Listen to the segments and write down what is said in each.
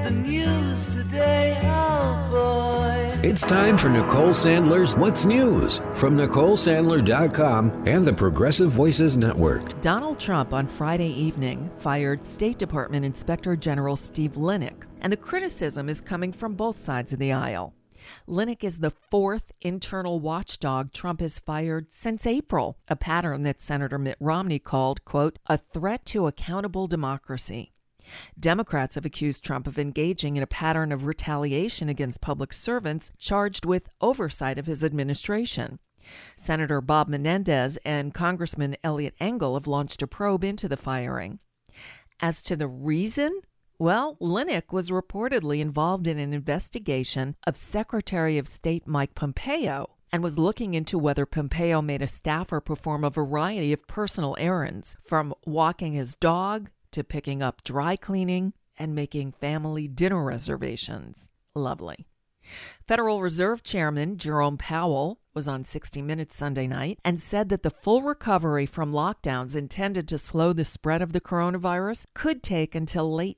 the news today, oh boy. It's time for Nicole Sandler's What's News from NicoleSandler.com and the Progressive Voices Network. Donald Trump on Friday evening fired State Department Inspector General Steve Linick, and the criticism is coming from both sides of the aisle. Linick is the fourth internal watchdog Trump has fired since April, a pattern that Senator Mitt Romney called, quote, a threat to accountable democracy. Democrats have accused Trump of engaging in a pattern of retaliation against public servants charged with oversight of his administration. Senator Bob Menendez and Congressman Eliot Engel have launched a probe into the firing. As to the reason, well, Linick was reportedly involved in an investigation of Secretary of State Mike Pompeo and was looking into whether Pompeo made a staffer perform a variety of personal errands, from walking his dog to picking up dry cleaning and making family dinner reservations. Lovely. Federal Reserve Chairman Jerome Powell was on 60 Minutes Sunday night and said that the full recovery from lockdowns intended to slow the spread of the coronavirus could take until late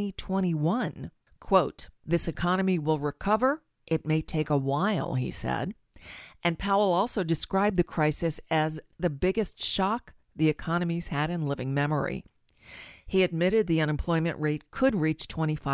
2021. Quote, this economy will recover. It may take a while, he said. And Powell also described the crisis as the biggest shock the economy's had in living memory. He admitted the unemployment rate could reach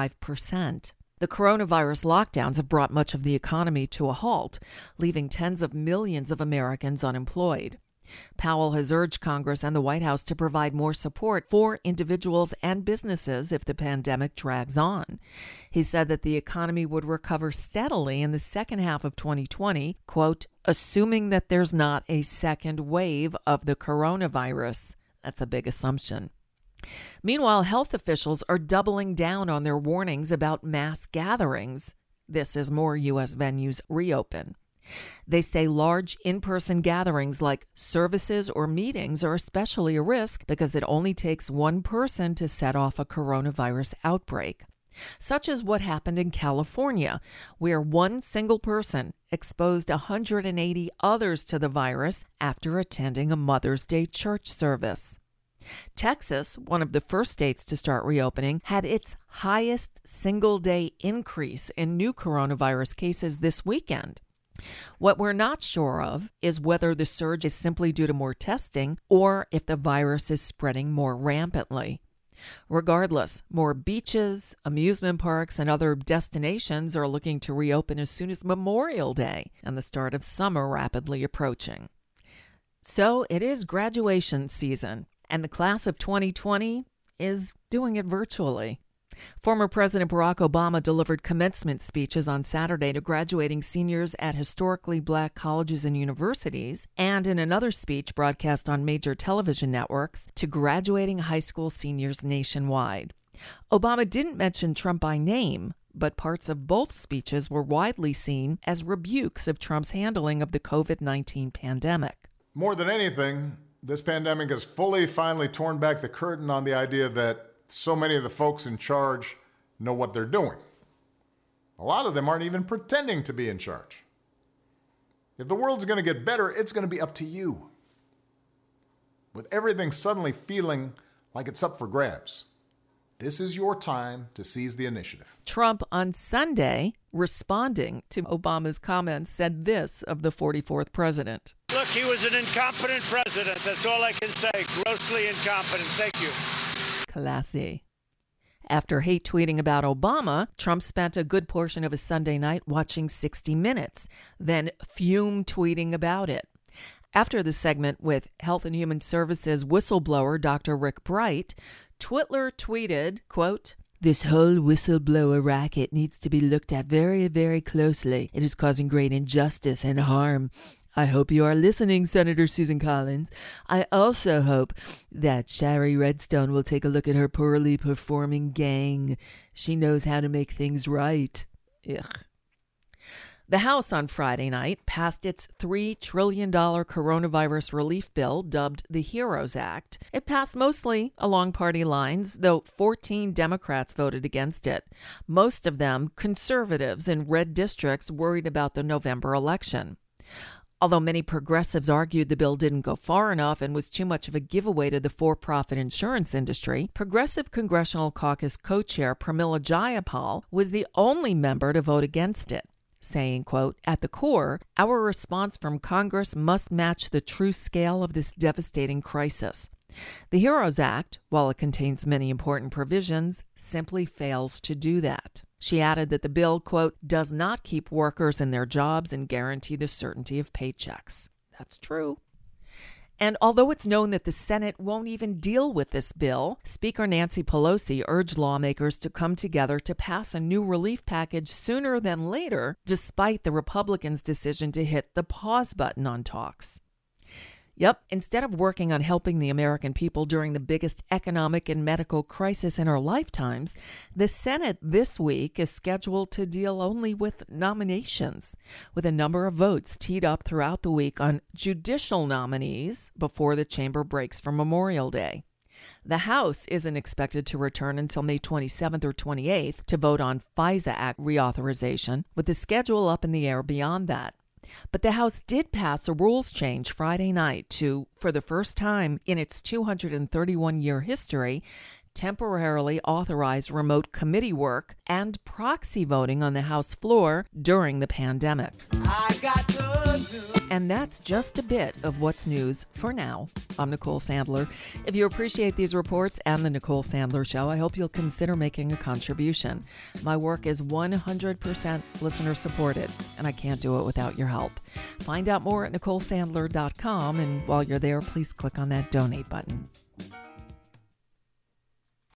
25%. The coronavirus lockdowns have brought much of the economy to a halt, leaving tens of millions of Americans unemployed. Powell has urged Congress and the White House to provide more support for individuals and businesses if the pandemic drags on. He said that the economy would recover steadily in the second half of 2020, quote, assuming that there's not a second wave of the coronavirus. That's a big assumption. Meanwhile, health officials are doubling down on their warnings about mass gatherings. This as more U.S. venues reopen. They say large in-person gatherings like services or meetings are especially a risk because it only takes one person to set off a coronavirus outbreak. Such as what happened in California, where one single person exposed 180 others to the virus after attending a Mother's Day church service. Texas, one of the first states to start reopening, had its highest single-day increase in new coronavirus cases this weekend. What we're not sure of is whether the surge is simply due to more testing or if the virus is spreading more rampantly. Regardless, more beaches, amusement parks, and other destinations are looking to reopen as soon as Memorial Day and the start of summer rapidly approaching. So it is graduation season. And the class of 2020 is doing it virtually. Former President Barack Obama delivered commencement speeches on Saturday to graduating seniors at historically black colleges and universities, and in another speech broadcast on major television networks to graduating high school seniors nationwide. Obama didn't mention Trump by name, but parts of both speeches were widely seen as rebukes of Trump's handling of the COVID-19 pandemic. More than anything, this pandemic has finally torn back the curtain on the idea that so many of the folks in charge know what they're doing. A lot of them aren't even pretending to be in charge. If the world's going to get better, it's going to be up to you. With everything suddenly feeling like it's up for grabs, this is your time to seize the initiative. Trump on Sunday, responding to Obama's comments, said this of the 44th president. Look, he was an incompetent president. That's all I can say. Grossly incompetent. Thank you. Classy. After hate tweeting about Obama, Trump spent a good portion of his Sunday night watching 60 Minutes, then fume tweeting about it. After the segment with Health and Human Services whistleblower Dr. Rick Bright, Twitler tweeted, quote, this whole whistleblower racket needs to be looked at very, very closely. It is causing great injustice and harm. I hope you are listening, Senator Susan Collins. I also hope that Shari Redstone will take a look at her poorly performing gang. She knows how to make things right. Ugh. The House on Friday night passed its $3 trillion coronavirus relief bill dubbed the HEROES Act. It passed mostly along party lines, though 14 Democrats voted against it, most of them conservatives in red districts worried about the November election. Although many progressives argued the bill didn't go far enough and was too much of a giveaway to the for-profit insurance industry, Progressive Congressional Caucus co-chair Pramila Jayapal was the only member to vote against it, saying, quote, "At the core, our response from Congress must match the true scale of this devastating crisis. The HEROES Act, while it contains many important provisions, simply fails to do that." She added that the bill, quote, "does not keep workers in their jobs and guarantee the certainty of paychecks." That's true. And although it's known that the Senate won't even deal with this bill, Speaker Nancy Pelosi urged lawmakers to come together to pass a new relief package sooner than later, despite the Republicans' decision to hit the pause button on talks. Yep, instead of working on helping the American people during the biggest economic and medical crisis in our lifetimes, the Senate this week is scheduled to deal only with nominations, with a number of votes teed up throughout the week on judicial nominees before the chamber breaks for Memorial Day. The House isn't expected to return until May 27th or 28th to vote on FISA Act reauthorization, with the schedule up in the air beyond that. But the House did pass a rules change Friday night to, for the first time in its 231-year history, temporarily authorize remote committee work and proxy voting on the House floor during the pandemic. And that's just a bit of what's news for now. I'm Nicole Sandler. If you appreciate these reports and the Nicole Sandler Show, I hope you'll consider making a contribution. My work is 100% listener supported, and I can't do it without your help. Find out more at NicoleSandler.com, and while you're there, please click on that donate button.